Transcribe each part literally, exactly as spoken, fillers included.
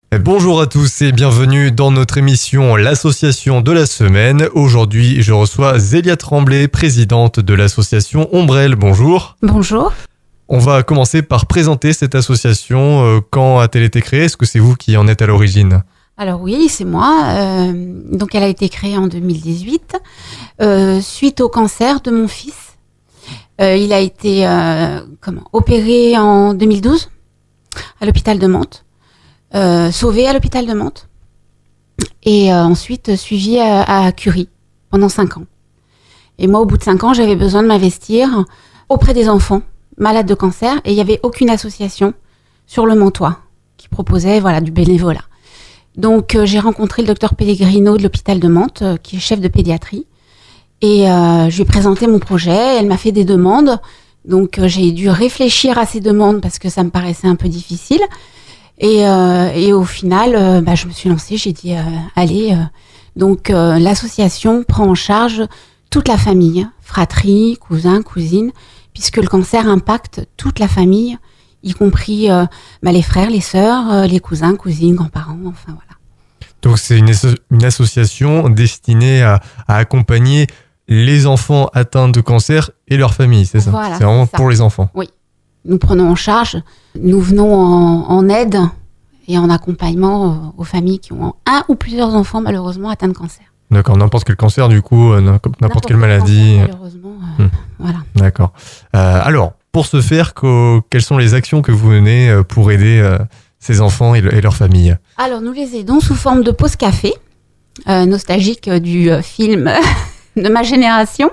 Bonjour à tous et bienvenue dans notre émission L'association de la semaine. Aujourd'hui, je reçois Zélia Tremblay, présidente de l'association Ombrelle. Bonjour. Bonjour. On va commencer par présenter cette association. Quand a-t-elle été créée? Est-ce que c'est vous qui en êtes à l'origine? Alors oui, c'est moi. Euh, donc elle a été créée en deux mille dix-huit euh, suite au cancer de mon fils. Euh, il a été euh, comment, opéré en deux mille douze à l'hôpital de Mantes. Euh, sauvé à l'hôpital de Mantes et euh, ensuite suivi à, à Curie pendant cinq ans. Et moi, au bout de cinq ans, j'avais besoin de m'investir auprès des enfants malades de cancer et il n'y avait aucune association sur le Mantois qui proposait voilà, du bénévolat. Donc, euh, j'ai rencontré le docteur Pellegrino de l'hôpital de Mantes, euh, qui est chef de pédiatrie, et euh, je lui ai présenté mon projet. Elle m'a fait des demandes, donc euh, j'ai dû réfléchir à ces demandes parce que ça me paraissait un peu difficile. Et, euh, et au final, euh, bah, je me suis lancée, j'ai dit, euh, allez, euh, donc euh, l'association prend en charge toute la famille, fratrie, cousins, cousines, puisque le cancer impacte toute la famille, y compris euh, bah, les frères, les sœurs, euh, les cousins, cousines, grands-parents, enfin voilà. Donc c'est une, asso- une association destinée à, à accompagner les enfants atteints de cancer et leurs familles, c'est ça? Voilà, c'est vraiment c'est ça. pour les enfants. Oui. Nous prenons en charge, nous venons en, en aide et en accompagnement aux familles qui ont un ou plusieurs enfants malheureusement atteints de cancer. D'accord, n'importe quel cancer du coup, euh, n'importe, n'importe quelle maladie. Cancer, malheureusement, euh, Hmm. voilà. D'accord. Euh, alors, pour ce faire, qu'o- quelles sont les actions que vous menez euh, pour aider euh, ces enfants et, le- et leurs familles? Alors nous les aidons sous forme de pause café, euh, nostalgique du euh, film de ma génération.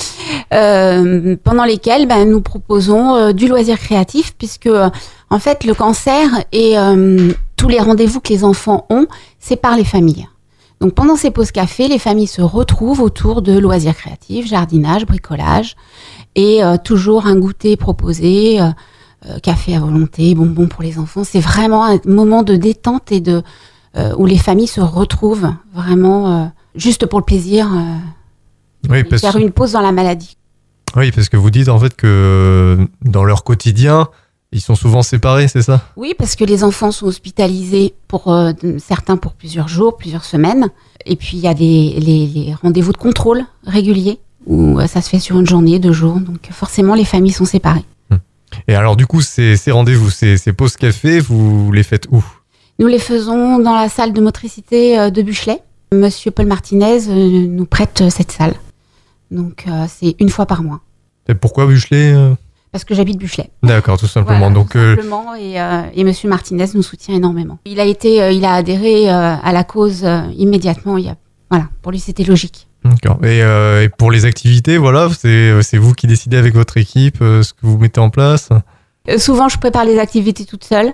Euh, pendant lesquels ben, nous proposons euh, du loisir créatif puisque euh, en fait le cancer et euh, tous les rendez-vous que les enfants ont, c'est par les familles. Donc pendant ces pauses café, les familles se retrouvent autour de loisirs créatifs, jardinage, bricolage et euh, toujours un goûter proposé, euh, euh, café à volonté, bonbons pour les enfants. C'est vraiment un moment de détente et de euh, où les familles se retrouvent vraiment euh, juste pour le plaisir. Euh, Oui, parce... faire une pause dans la maladie. oui, parce que vous dites en fait que dans leur quotidien, ils sont souvent séparés, c'est ça? Oui, parce que les enfants sont hospitalisés pour euh, certains pour plusieurs jours, plusieurs semaines. Et puis il y a des, les, les rendez-vous de contrôle réguliers où euh, ça se fait sur une journée, deux jours. Donc forcément, les familles sont séparées. Et alors du coup, ces, ces rendez-vous, ces, ces pauses café, vous les faites où? Nous les faisons dans la salle de motricité euh, de Buchelet. Monsieur Paul Martinez euh, nous prête euh, cette salle. Donc, euh, c'est une fois par mois. Et pourquoi Buchelet euh Parce que j'habite Buchelet. D'accord, tout simplement. Voilà, Donc, tout euh, simplement. Et, euh, et Monsieur Martinez nous soutient énormément. Il a été, euh, il a adhéré euh, à la cause euh, immédiatement. Il y a, voilà, pour lui, c'était logique. d'accord. Et, euh, et pour les activités, voilà, c'est, c'est vous qui décidez avec votre équipe euh, ce que vous mettez en place? Euh, souvent, je prépare les activités toute seule.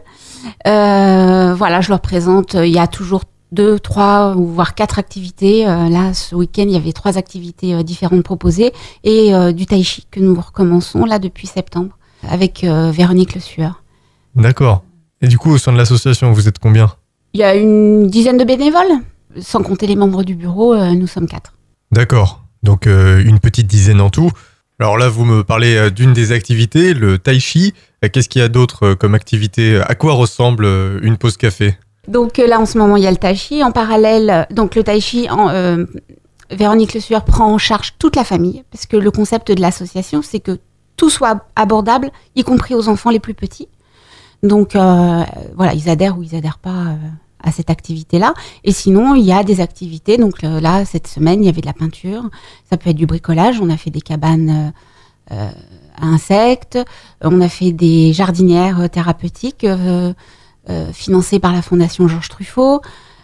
Euh, voilà, je leur présente. euh, Il y a toujours deux, trois ou voire quatre activités. Euh, là, ce week-end, il y avait trois activités euh, différentes proposées et euh, du tai chi que nous recommençons là depuis septembre avec euh, Véronique Le Sueur. D'accord. Et du coup, au sein de l'association, vous êtes combien? Il y a une dizaine de bénévoles, sans compter les membres du bureau. Euh, nous sommes quatre. D'accord. Donc, euh, une petite dizaine en tout. Alors là, vous me parlez euh, d'une des activités, le tai chi. Euh, Qu'est-ce qu'il y a d'autre euh, comme activité? À quoi ressemble euh, une pause café? Donc euh, là, en ce moment, il y a le tai chi. En parallèle, euh, donc le tai chi, en, euh, Véronique Le Sueur prend en charge toute la famille, parce que le concept de l'association, c'est que tout soit abordable, y compris aux enfants les plus petits. Donc euh, voilà, ils adhèrent ou ils adhèrent pas euh, à cette activité-là. Et sinon, il y a des activités. Donc euh, là, cette semaine, il y avait de la peinture. Ça peut être du bricolage. On a fait des cabanes euh, euh, à insectes. On a fait des jardinières euh, thérapeutiques. Euh, Euh, financé par la Fondation Georges Truffaut.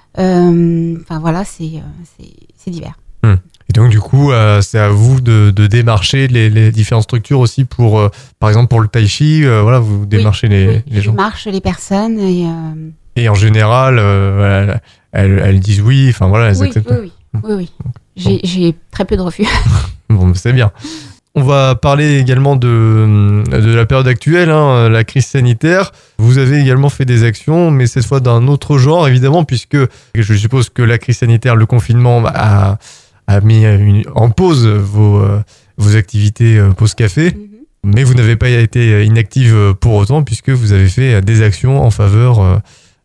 Euh, enfin voilà, c'est, euh, c'est, c'est divers. Hum. Et donc du coup, euh, c'est à vous de, de démarcher les, les différentes structures aussi pour, euh, par exemple pour le tai chi, euh, voilà, vous démarchez oui, les, oui, les je gens. démarche les personnes et... Euh... Et en général, euh, elles, elles, elles disent oui, enfin voilà, elles oui, acceptent. oui, oui, oui, oui. J'ai, j'ai très peu de refus. Bon, c'est bien. On va parler également de, de la période actuelle, hein, la crise sanitaire. Vous avez également fait des actions, mais cette fois d'un autre genre, évidemment, puisque je suppose que la crise sanitaire, le confinement a, a mis une, en pause vos, vos activités pause café. Mm-hmm. Mais vous n'avez pas été inactive pour autant, puisque vous avez fait des actions en faveur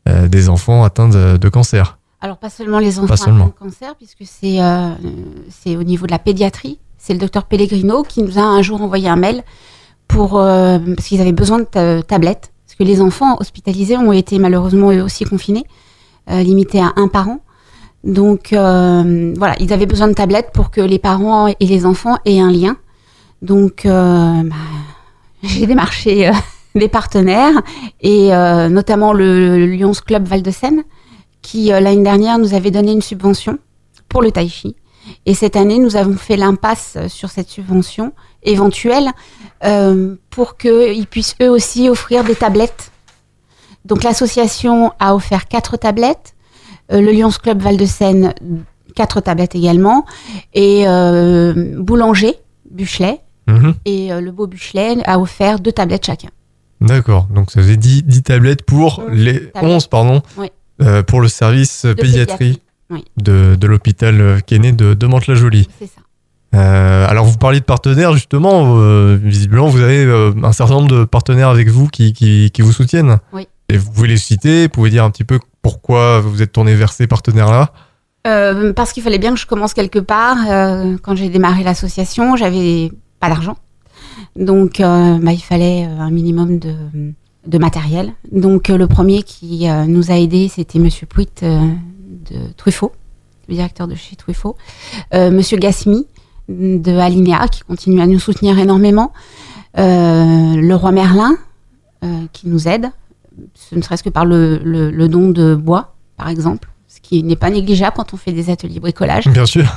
euh, des enfants atteints de, de cancer. Alors, pas seulement les enfants atteints de cancer, puisque c'est, euh, c'est au niveau de la pédiatrie. C'est le docteur Pellegrino qui nous a un jour envoyé un mail pour, euh, parce qu'ils avaient besoin de ta- tablettes. Parce que les enfants hospitalisés ont été malheureusement eux aussi confinés, euh, limités à un par an. Donc, euh, voilà, ils avaient besoin de tablettes pour que les parents et les enfants aient un lien. Donc, euh, bah, j'ai démarché euh, des partenaires, et euh, notamment le, le Lions Club Val-de-Seine, qui, euh, l'année dernière, nous avait donné une subvention pour le tai chi. Et cette année, nous avons fait l'impasse sur cette subvention éventuelle euh, pour qu'ils puissent eux aussi offrir des tablettes. Donc, l'association a offert quatre tablettes, euh, le Lions Club Val-de-Seine, quatre tablettes également, et euh, Boulanger, Buchelet, mmh. et euh, le Beau Buchelet a offert deux tablettes chacun. D'accord, donc ça faisait dix, dix tablettes pour onze les tablettes. onze, pardon, oui. euh, pour le service de pédiatrie, pédiatrie. Oui. de, de l'hôpital Quesnay de, de Mantes-la-Jolie. C'est ça. Euh, alors vous parliez de partenaires, justement, euh, visiblement vous avez euh, un certain nombre de partenaires avec vous qui, qui, qui vous soutiennent. Oui. Et vous pouvez les citer, vous pouvez dire un petit peu pourquoi vous êtes tourné vers ces partenaires-là. Euh, parce qu'il fallait bien que je commence quelque part. Euh, quand j'ai démarré l'association, j'avais pas d'argent. Donc, euh, bah, il fallait un minimum de, de matériel. Donc, euh, le premier qui euh, nous a aidés, c'était Monsieur Pouit euh, de Truffaut, le directeur de chez Truffaut. Euh, Monsieur Gasmi de Alinea, qui continue à nous soutenir énormément. Euh, le Roi Merlin, euh, qui nous aide, ce ne serait-ce que par le, le, le don de bois, par exemple, ce qui n'est pas négligeable quand on fait des ateliers bricolage. Bien sûr.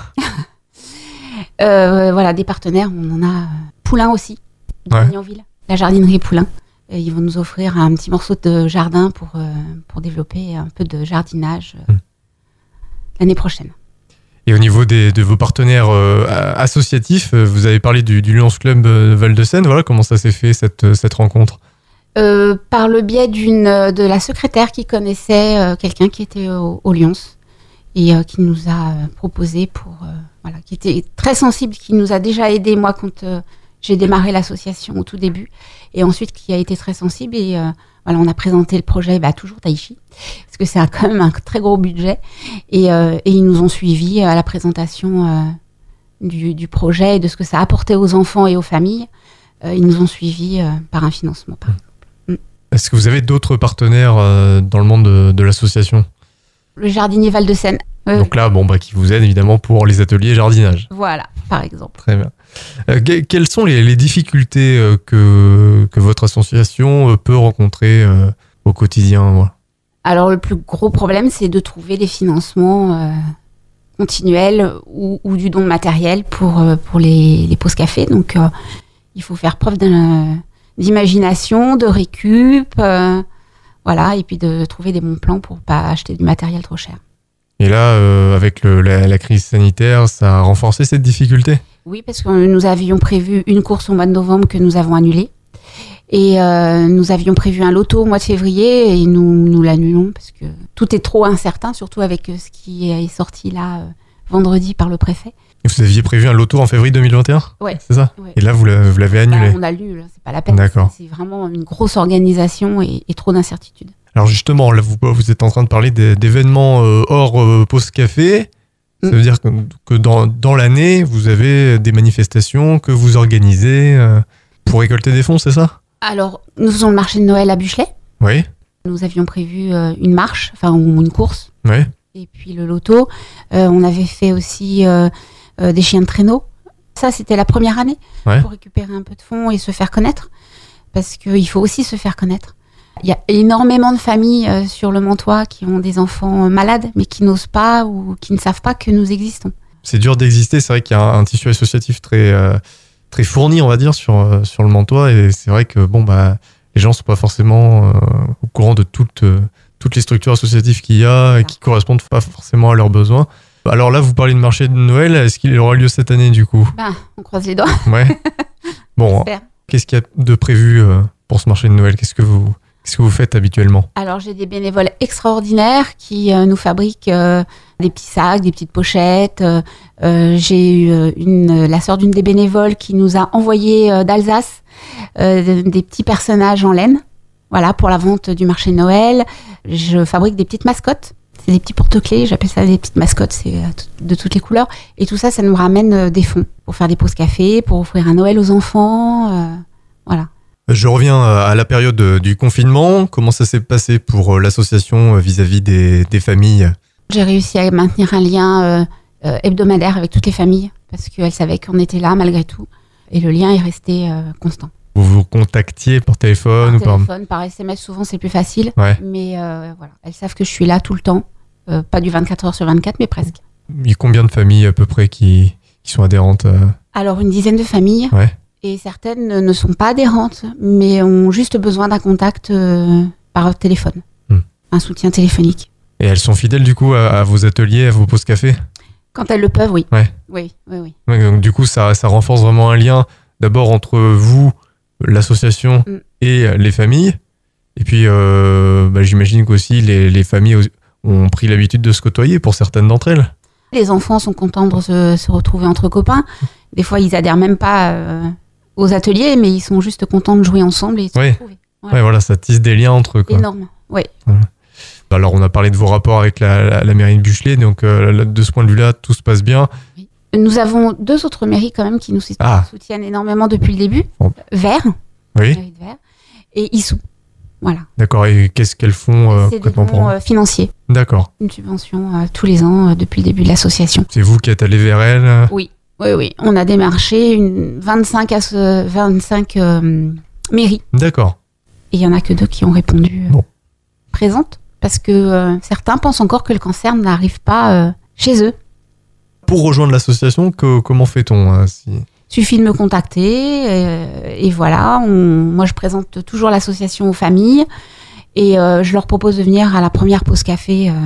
euh, voilà, des partenaires, on en a Poulain aussi, de ouais. Mignonville, la jardinerie Poulain. Et ils vont nous offrir un petit morceau de jardin pour, euh, pour développer un peu de jardinage euh, mmh. l'année prochaine. Et au niveau des, de vos partenaires euh, associatifs, vous avez parlé du, du Lions Club Val-de-Seine. Voilà, comment ça s'est fait, cette, cette rencontre ? Euh, par le biais d'une, de la secrétaire qui connaissait euh, quelqu'un qui était au, au Lions et euh, qui nous a euh, proposé pour... Euh, voilà, qui était très sensible, qui nous a déjà aidé, moi, quand euh, j'ai démarré l'association au tout début, et ensuite qui a été très sensible. Et euh, voilà, on a présenté le projet, bah, toujours tai chi, parce que c'est un, quand même un très gros budget. Et, euh, et ils nous ont suivis à la présentation euh, du, du projet et de ce que ça apportait aux enfants et aux familles. Euh, ils nous ont suivis euh, par un financement, par exemple. Est-ce que vous avez d'autres partenaires euh, dans le monde de, de l'association ? Le jardinier Val-de-Seine. Euh, Donc là, bon, bah, qui vous aide évidemment pour les ateliers jardinage. Voilà, par exemple. Très bien. Euh, que, quelles sont les, les difficultés euh, que, que votre association euh, peut rencontrer euh, au quotidien ? Voilà. Alors, le plus gros problème, c'est de trouver des financements euh, continuels ou, ou du don matériel pour, euh, pour les, les pauses café. Donc, euh, il faut faire preuve d'un... d'imagination, de récup, euh, voilà, et puis de trouver des bons plans pour pas acheter du matériel trop cher. Et là, euh, avec le, la, la crise sanitaire, ça a renforcé cette difficulté ? Oui, parce que nous avions prévu une course au mois de novembre que nous avons annulée. Et euh, nous avions prévu un loto au mois de février et nous, nous l'annulons parce que tout est trop incertain, surtout avec ce qui est sorti là euh, vendredi par le préfet. Et vous aviez prévu un loto en février deux mille vingt et un ? Ouais. C'est ça ? Ouais. Et là, vous l'avez, vous l'avez annulé ? Bah, on annule, c'est pas la peine. D'accord. C'est, c'est vraiment une grosse organisation et, et trop d'incertitudes. Alors justement, là, vous, vous êtes en train de parler des, d'événements euh, hors euh, pause café. Ça mmh. veut dire que, que dans, dans l'année, vous avez des manifestations que vous organisez euh, pour récolter des fonds, c'est ça ? Alors, nous faisons le marché de Noël à Buchelet. Oui. Nous avions prévu euh, une marche, enfin ou une course. Oui. Et puis le loto. Euh, on avait fait aussi euh, euh, des chiens de traîneau. Ça, c'était la première année ouais. pour récupérer un peu de fonds et se faire connaître. Parce qu'il faut aussi se faire connaître. Il y a énormément de familles euh, sur le Mantois qui ont des enfants malades, mais qui n'osent pas ou qui ne savent pas que nous existons. C'est dur d'exister. C'est vrai qu'il y a un, un tissu associatif très, euh, très fourni, on va dire, sur, euh, sur le Mantois. Et c'est vrai que bon, bah, les gens ne sont pas forcément euh, au courant de toutes, euh, toutes les structures associatives qu'il y a et qui ne correspondent pas forcément à leurs besoins. Alors là, vous parlez de marché de Noël. Est-ce qu'il aura lieu cette année, du coup ? Ben, on croise les doigts. Ouais. Bon, qu'est-ce qu'il y a de prévu euh, pour ce marché de Noël ? Qu'est-ce que vous... Qu'est-ce que vous faites habituellement ? Alors, j'ai des bénévoles extraordinaires qui euh, nous fabriquent euh, des petits sacs, des petites pochettes. Euh, euh, j'ai eu euh, une, la sœur d'une des bénévoles qui nous a envoyé euh, d'Alsace euh, des petits personnages en laine Voilà, pour la vente du marché de Noël. Je fabrique des petites mascottes. C'est des petits porte-clés, j'appelle ça des petites mascottes, c'est de toutes les couleurs. Et tout ça, ça nous ramène des fonds pour faire des pauses café, pour offrir un Noël aux enfants. Euh, voilà. Je reviens à la période du confinement. Comment ça s'est passé pour l'association vis-à-vis des, des familles ? J'ai réussi à maintenir un lien euh, euh, hebdomadaire avec toutes les familles parce qu'elles savaient qu'on était là malgré tout. Et le lien est resté euh, constant. Vous vous contactiez par téléphone par ou téléphone, par... par S M S, souvent c'est plus facile. Ouais. Mais euh, voilà, elles savent que je suis là tout le temps. Euh, pas du vingt-quatre heures sur vingt-quatre, mais presque. Il y a combien de familles à peu près qui, qui sont adhérentes euh... Alors, une dizaine de familles. Ouais. Et certaines ne sont pas adhérentes, mais ont juste besoin d'un contact euh, par téléphone. Hmm. Un soutien téléphonique. Et elles sont fidèles du coup à, à vos ateliers, à vos pauses café ? Quand elles le peuvent, oui. Ouais. Oui, oui, oui. Ouais, donc du coup, ça, ça renforce vraiment un lien d'abord entre vous, l'association mm. et les familles. Et puis, euh, bah, j'imagine qu'aussi les, les familles ont pris l'habitude de se côtoyer pour certaines d'entre elles. Les enfants sont contents de se, se retrouver entre copains. Des fois, ils adhèrent même pas euh, aux ateliers, mais ils sont juste contents de jouer ensemble et de se ouais. retrouver. Voilà. Ouais, voilà, ça tisse des liens entre eux. Quoi. Énorme, oui. Voilà. Alors, on a parlé de vos rapports avec la, la, la mairie de Buchelet, donc euh, de ce point de vue-là, tout se passe bien. Oui. Nous avons deux autres mairies quand même qui nous ah. soutiennent énormément depuis le début. Bon. Vert, oui. mairie de Vert, et Issou. Voilà. D'accord, et qu'est-ce qu'elles font euh, C'est des bons euh, financiers. D'accord. Une subvention euh, tous les ans euh, depuis le début de l'association. C'est vous qui êtes allé vers elles ? Oui, oui, oui. On a démarché une vingt-cinq, à ce, vingt-cinq euh, mairies. D'accord. Et il n'y en a que deux qui ont répondu euh, bon. présentes, parce que euh, certains pensent encore que le cancer n'arrive pas euh, chez eux. Pour rejoindre l'association, que, comment fait-on hein, si... Suffit de me contacter euh, et voilà. On, moi, je présente toujours l'association aux familles et euh, je leur propose de venir à la première pause café euh,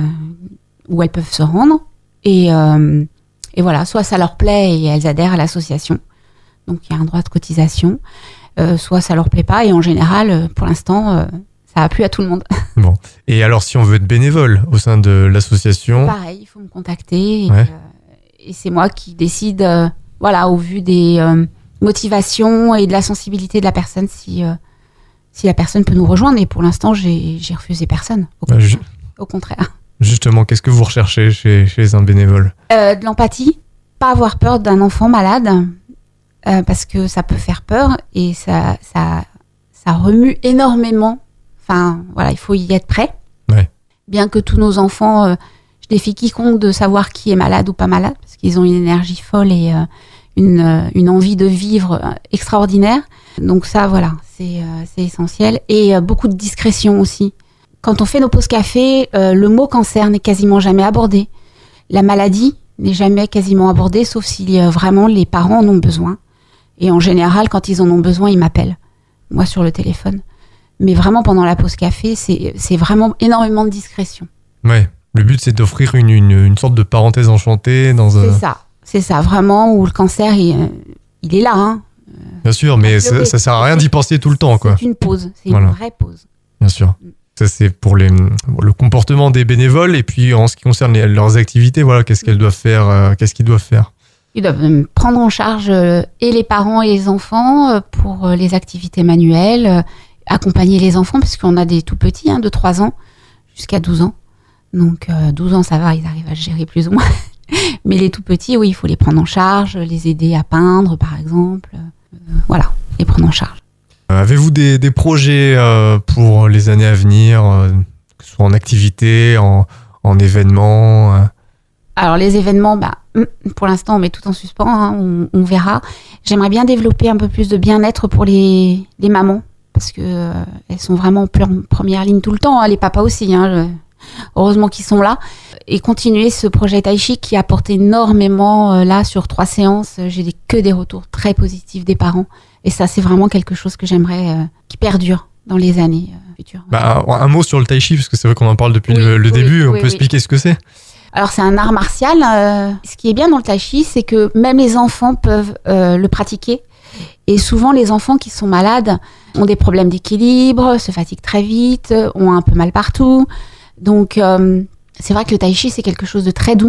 où elles peuvent se rendre. Et, euh, et voilà, soit ça leur plaît et elles adhèrent à l'association. Donc, il y a un droit de cotisation. Euh, soit ça leur plaît pas et en général, pour l'instant, euh, ça a plu à tout le monde. Bon. Et alors, si on veut être bénévole au sein de l'association ? Pareil, il faut me contacter et, ouais. euh, et c'est moi qui décide... Euh, Voilà, au vu des euh, motivations et de la sensibilité de la personne, si, euh, si la personne peut nous rejoindre. Et pour l'instant, j'ai, j'ai refusé personne. Au contraire. Bah, je... au contraire. Justement, qu'est-ce que vous recherchez chez, chez un bénévole ? euh, De l'empathie, pas avoir peur d'un enfant malade, euh, parce que ça peut faire peur et ça, ça, ça remue énormément. Enfin, voilà, il faut y être prêt. Ouais. Bien que tous nos enfants... Euh, je défie quiconque de savoir qui est malade ou pas malade, parce qu'ils ont une énergie folle et euh, une, euh, une envie de vivre euh, extraordinaire. Donc ça, voilà, c'est, euh, c'est essentiel. Et euh, beaucoup de discrétion aussi. Quand on fait nos pauses café, euh, le mot cancer n'est quasiment jamais abordé. La maladie n'est jamais quasiment abordée, sauf si euh, vraiment les parents en ont besoin. Et en général, quand ils en ont besoin, ils m'appellent, moi sur le téléphone. Mais vraiment, pendant la pause café, c'est, c'est vraiment énormément de discrétion. Ouais. Le but, c'est d'offrir une, une, une sorte de parenthèse enchantée dans un... C'est ça, c'est ça, vraiment, où le cancer, il, il est là. Hein. Bien sûr, mais ça, ça sert à rien d'y penser tout le temps, quoi. C'est une pause, c'est voilà. une vraie pause. Bien sûr. Ça, c'est pour les, le comportement des bénévoles. Et puis, en ce qui concerne les, leurs activités, voilà, qu'est-ce qu'elles doivent faire euh, qu'est-ce qu'ils doivent faire Ils doivent prendre en charge euh, et les parents et les enfants euh, pour euh, les activités manuelles, euh, accompagner les enfants, parce qu'on a des tout petits, hein, de trois ans jusqu'à douze ans. Donc, euh, douze ans, ça va, ils arrivent à gérer plus ou moins. Mais les tout petits, oui, il faut les prendre en charge, les aider à peindre, par exemple. Euh, voilà, les prendre en charge. Euh, avez-vous des, des projets euh, pour les années à venir, euh, que ce soit en activité, en, en événements euh... Alors, les événements, bah, pour l'instant, on met tout en suspens, hein, on, on verra. J'aimerais bien développer un peu plus de bien-être pour les, les mamans, parce qu'elles euh, sont vraiment en première ligne tout le temps, hein, les papas aussi, hein, je... heureusement qu'ils sont là, et continuer ce projet Tai Chi qui apporte énormément euh, là sur trois séances. J'ai des, que des retours très positifs des parents et ça c'est vraiment quelque chose que j'aimerais euh, qui perdure dans les années euh, futures. Bah, un, un mot sur le Tai Chi parce que c'est vrai qu'on en parle depuis oui, le, le oui, début, on oui, peut oui. expliquer ce que c'est? Alors c'est un art martial, euh, ce qui est bien dans le Tai Chi c'est que même les enfants peuvent euh, le pratiquer. Et souvent, les enfants qui sont malades ont des problèmes d'équilibre, se fatiguent très vite, ont un peu mal partout. Donc, euh, c'est vrai que le Tai Chi, c'est quelque chose de très doux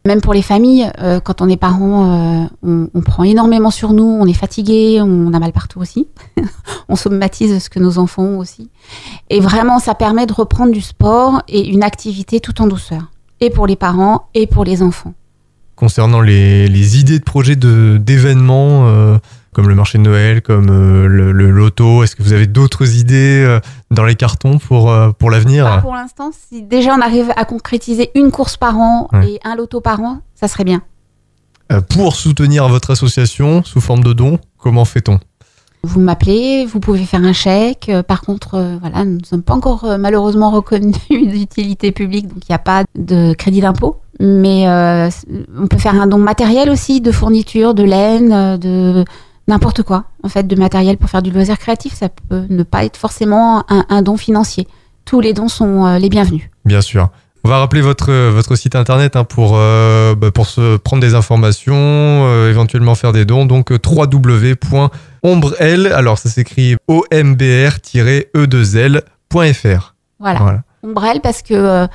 Même pour les familles, euh, quand on est parent, euh, on, on prend énormément sur nous, on est fatigué, on a mal partout aussi. On somatise ce que nos enfants ont aussi. Et vraiment, ça permet de reprendre du sport et une activité tout en douceur. Et pour les parents et pour les enfants. Concernant les, les idées de projets de, d'événements, euh, comme le marché de Noël, comme euh, le, le loto, est-ce que vous avez d'autres idées euh, dans les cartons pour, euh, pour l'avenir ? Bah, pour l'instant, si déjà on arrive à concrétiser une course par an ouais. et un loto par an, ça serait bien. Euh, pour soutenir votre association sous forme de dons, comment fait-on ? Vous m'appelez, vous pouvez faire un chèque. Par contre, euh, voilà, nous ne sommes pas encore euh, malheureusement reconnus d'utilité publique, donc il n'y a pas de crédit d'impôt. Mais euh, on peut faire un don matériel aussi, de fourniture, de laine, de n'importe quoi, en fait, de matériel pour faire du loisir créatif. Ça peut ne pas être forcément un, un don financier. Tous les dons sont euh, les bienvenus. Bien sûr. On va rappeler votre, votre site internet hein, pour, euh, bah, pour se prendre des informations, euh, éventuellement faire des dons. Donc w w w point ombrelle, alors ça s'écrit O M B R E deux L point F R. Voilà. voilà. Ombrelle parce que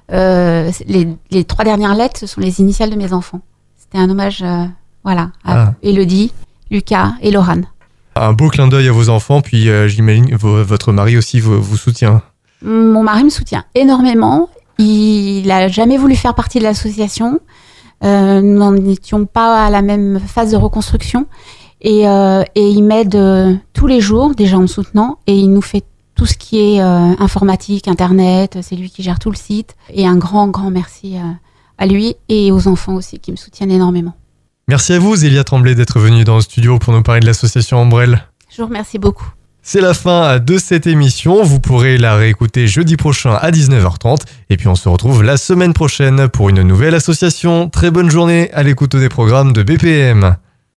euh, les, les trois dernières lettres, ce sont les initiales de mes enfants. C'était un hommage euh, voilà, à ah. Élodie, Lucas et Laurane. Un beau clin d'œil à vos enfants, puis euh, j'imagine que votre mari aussi vous, vous soutient. Mon mari me soutient énormément. Il n'a jamais voulu faire partie de l'association. Euh, nous n'en étions pas à la même phase de reconstruction. Et, euh, et il m'aide euh, tous les jours, déjà en me soutenant. Et il nous fait tout ce qui est euh, informatique, Internet. C'est lui qui gère tout le site. Et un grand, grand merci euh, à lui et aux enfants aussi qui me soutiennent énormément. Merci à vous, Zélia Tremblay, d'être venue dans le studio pour nous parler de l'association Ombrelle. Je vous remercie beaucoup. C'est la fin de cette émission. Vous pourrez la réécouter jeudi prochain à dix-neuf heures trente. Et puis on se retrouve la semaine prochaine pour une nouvelle association. Très bonne journée à l'écoute des programmes de B P M.